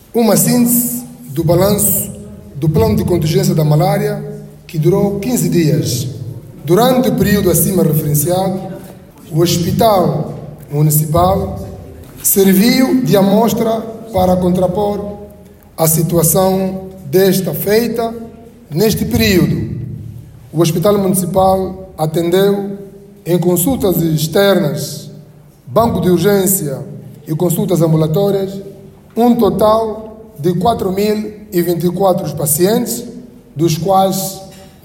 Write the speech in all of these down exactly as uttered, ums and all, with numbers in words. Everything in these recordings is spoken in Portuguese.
uma síntese do balanço do plano de contingência da malária, que durou quinze dias. Durante o período acima referenciado, o Hospital Municipal serviu de amostra para contrapor a situação desta feita neste período. O Hospital Municipal atendeu em consultas externas, banco de urgência e consultas ambulatórias, um total de quatro mil e vinte e quatro pacientes, dos quais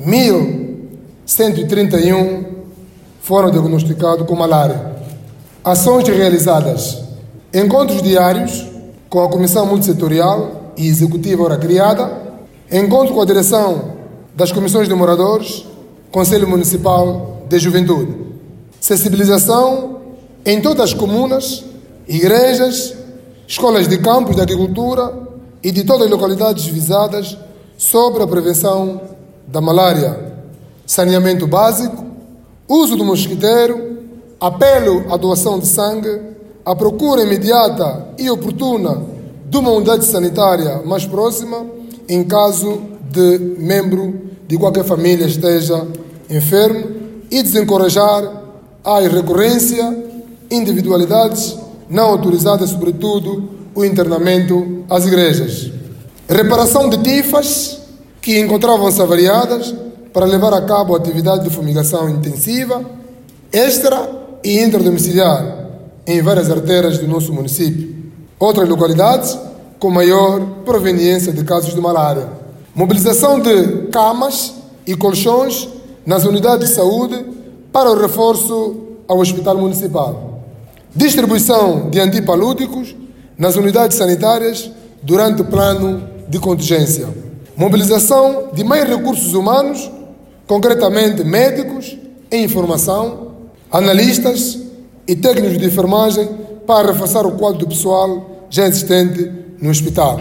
mil cento e trinta e um foram diagnosticados com malária. Ações realizadas: encontros diários com a Comissão Multissetorial e Executiva ora criada, encontro com a direção das comissões de moradores, Conselho Municipal de Juventude, sensibilização em todas as comunas, igrejas, escolas de campos de agricultura e de todas as localidades visadas sobre a prevenção da malária, saneamento básico, uso do mosquiteiro, apelo à doação de sangue, a procura imediata e oportuna de uma unidade sanitária mais próxima em caso de membro de qualquer família esteja enfermo e desencorajar a recorrência, individualidades não autorizadas, sobretudo o internamento às igrejas. Reparação de tifas que encontravam-se avariadas para levar a cabo a atividade de fumigação intensiva, extra e intradomiciliar em várias artérias do nosso município. Outras localidades com maior proveniência de casos de malária. Mobilização de camas e colchões nas unidades de saúde para o reforço ao Hospital Municipal. Distribuição de antipalúdicos nas unidades sanitárias durante o plano de contingência. Mobilização de mais recursos humanos, concretamente médicos em formação, analistas e técnicos de enfermagem para reforçar o quadro do pessoal já existente no hospital.